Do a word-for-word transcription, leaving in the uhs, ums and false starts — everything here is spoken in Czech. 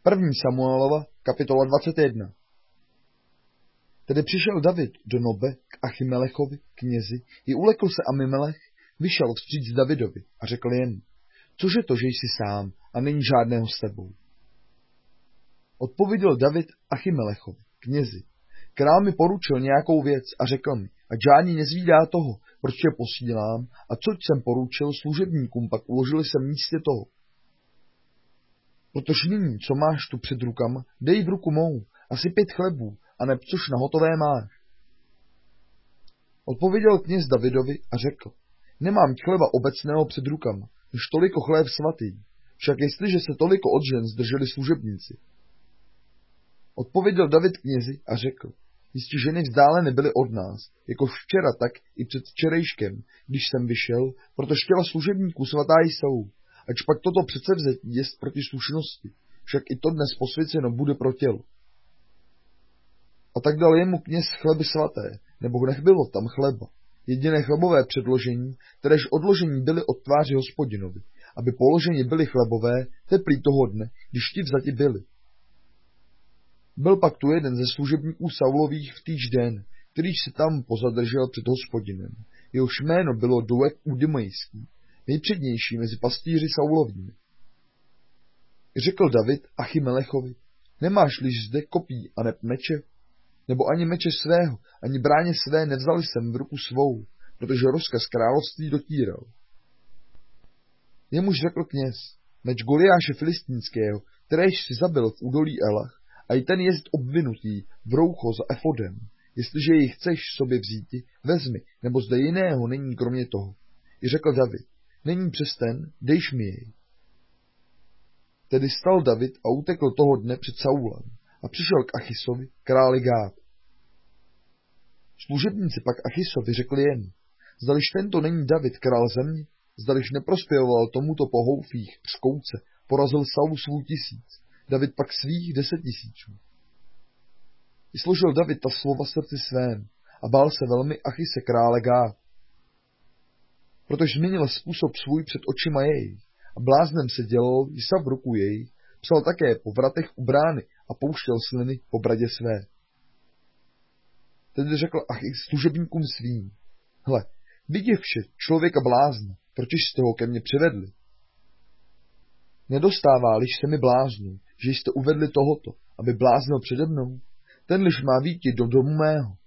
První Samuelova, kapitola dvacet jedna. Tedy přišel David do Nobe k Achimelechovi, knězi, i ulekl se Amimelech, vyšel vstříc Davidovi a řekl jen, cože to, že jsi sám a není žádného s tebou. Odpověděl David Achimelechovi, knězi, král mi poručil nějakou věc a řekl mi, ať žádný nezvídá toho, proč tě posílám, a což jsem poručil služebníkům, pak uložili jsem místě toho. Protože nyní, co máš tu před rukama, dej v ruku mou, asi pět chlebů, a neb což na hotové máš. Odpověděl kněz Davidovi a řekl, nemám chleba obecného před rukama, než toliko chléb svatý, však jestliže se toliko od žen zdrželi služebníci. Odpověděl David knězi a řekl, jistě ženy vzdálené byly od nás, jako včera, tak i před včerejškem, když jsem vyšel, protože těla služebníků svatá jsou, ač pak toto předsevzetí jest proti slušnosti, však i to dnes posvěceno bude pro tělo. A tak dal jemu kněz chleby svaté, nebo nech bylo tam chleba, jediné chlebové předložení, kteréž odložení byly od tváři Hospodinovi, aby položeni byly chlebové, teplý toho dne, když ti vzati byli. Byl pak tu jeden ze služebníků Saulových v týž den, kterýž se tam pozadržel před Hospodinem. Jehož jméno bylo Doeg Udimejský, nejpřednější mezi pastýři Saulovými. Řekl David Achimelechovi, nemáš-liž zde kopí a neb meče? Nebo ani meče svého, ani bráně své nevzal jsem v ruku svou, protože rozkaz království dotíral. Jemuž řekl kněz, meč Goliáše Filistínského, kteréž si zabil v údolí Elach, a i ten jest obvinutý v roucho za efodem. Jestliže jej chceš sobě vzíti, vezmi, nebo zde jiného není kromě toho. I řekl David, není přes ten, dejš mi jej. Tedy stal David a utekl toho dne před Saulem a přišel k Achisovi, králi Gád. Služebníci pak Achisovi řekli jen, zdališ tento není David, král země, zdališ neprospěvoval tomuto po houfích skouce, porazil Saulu svůj tisíc, David pak svých deset tisíců. I složil David ta slova srdci svém a bál se velmi Achise krále Gád. Protože změnil způsob svůj před očima jej a bláznem se dělal jisa v ruku jej, psal také po vratech u brány a pouštěl sliny po bradě své. Tedy řekl Achis služebníkům svým, hle, viděv vše člověka blázna, pročež jste ho ke mně přivedli. Nedostává-liž se mi bláznu, že jste uvedli tohoto, aby bláznil přede mnou, ten liž má výjít do domu mého,